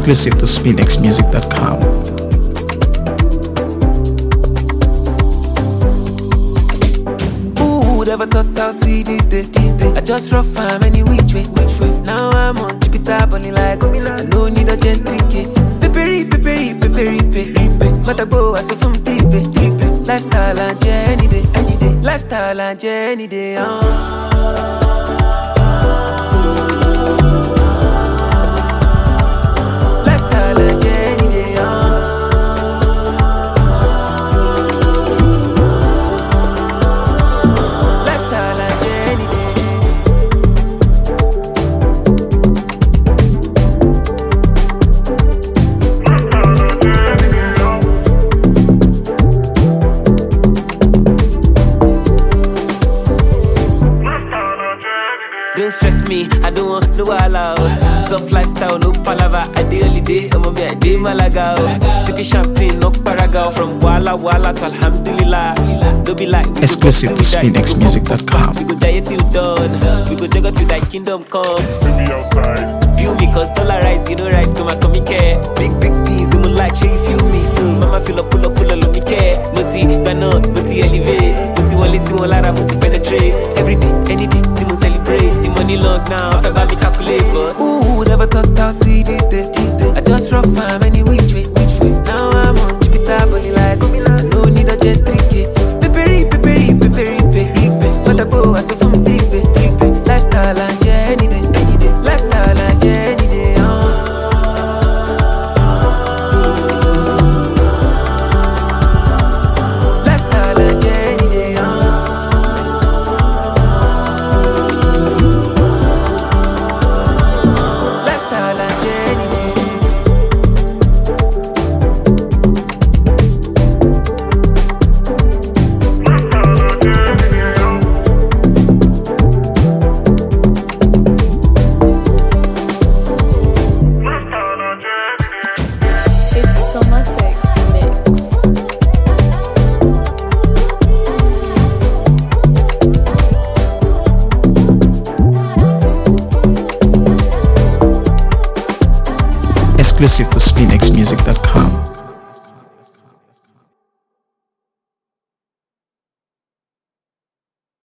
Exclusive to SpinXmusic.com. Never thought I'll see this day. I just rough fam any which way. Now I'm on Jupiter, bunny like I no need a gentry kid. Peppery, Matago, I say from 3 Lifestyle and any day. Lifestyle and any day. Lifestyle and any day. Don't stress me, I don't want no allow. Soft lifestyle, no palava. I day holiday, I'm on a day Malaga. Sipping champagne, no paraga. From Walla to Alhamdulillah. Don't be like Exclusive to SpinXmusic.com. We go die till dawn. We go juggle till thy kingdom come. See me outside. Feel me, cause dollar rise, you know rise, come and care. Big things, they moon like, you feel me. So mama feel up, pull up, let me care. Noti, noti elevate. Noti wale si molara, noti penetrate. Every day, any day, they moon celebrate. The money long now, I feel me calculate, but never thought I'll see this day. I just rough fam any which way. Now I'm on Jupiter, bunny like I no need a gentry kid. Peppery, Matago, I say from 3 Lifestyle and any day. Lifestyle and any day. Lifestyle and any day. Lifestyle and any day. It's Tomatic Mix. Exclusive to SpinXmusic.com.